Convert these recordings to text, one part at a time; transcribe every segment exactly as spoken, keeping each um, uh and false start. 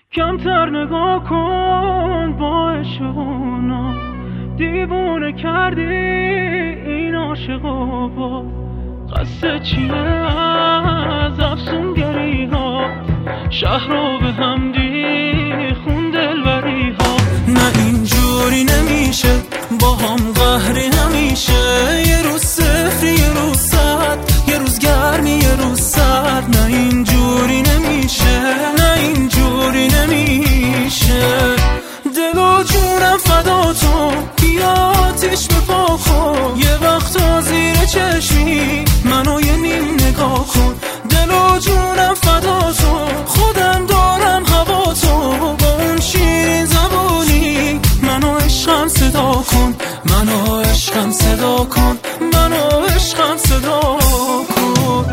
کمتر نگاه کن با عشقونا، دیوونه کردی این عاشقا. با قصد چیه از افسونگری ها، شهر رو به هم ریخون دلبری ها. نه اینجوری نمیشه با هم قهری همیشه، یه روز صفری یه روز صد، یه روز گرمی یه روز سرد. نه اینجوری نمیشه، نه اینجوری نمیشه. دل و جونم فدا تو، بیا آتیش بپا کن. یه وقتا زیر چشمی منو یه نیم نگاه کن. دل و جونم فدا تو، خودم دارم هوا تو. با اون شیرین زبونی منو عشقم صدا کن، منو عشقم صدا کن، منو عشقم صدا کن.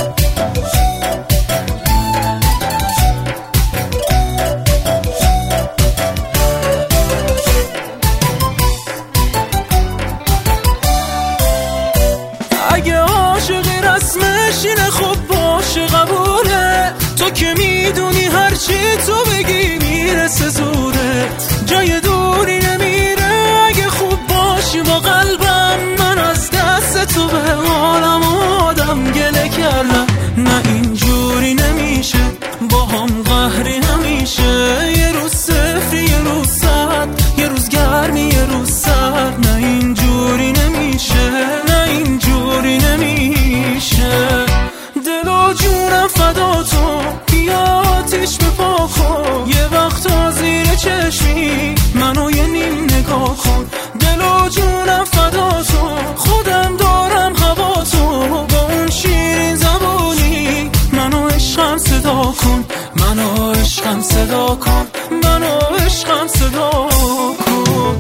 اگه عاشقی رسمش اینه خب باشه قبوله، تو که میدونی هرچی تو بگی میرسه زورت. جای دوری نمیره اگه خوب باشی با قلبم، من از دست تو به حالم آدم گله کردم. نه اینجوری نمیشه با هم قهری همیشه، یه روز صفری یه روز صد، یه روز گرمی یه روز سرد. نه اینجوری نمیشه، نه اینجوری نمیشه. دل و جونم فدا تو، بیا آتیش بپا کن. یه وقتا زیر چشمی منو یه نیم نگاه کن. دل و جونم فدا تو، خودم دارم هوا تو. با اون شیرین زبونی منو عشقم صدا کن، منو عشقم صدا کن، منو عشقم صدا کن.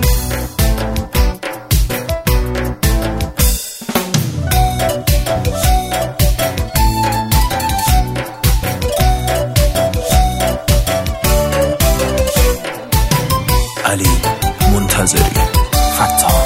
علی منتظری، فتاح.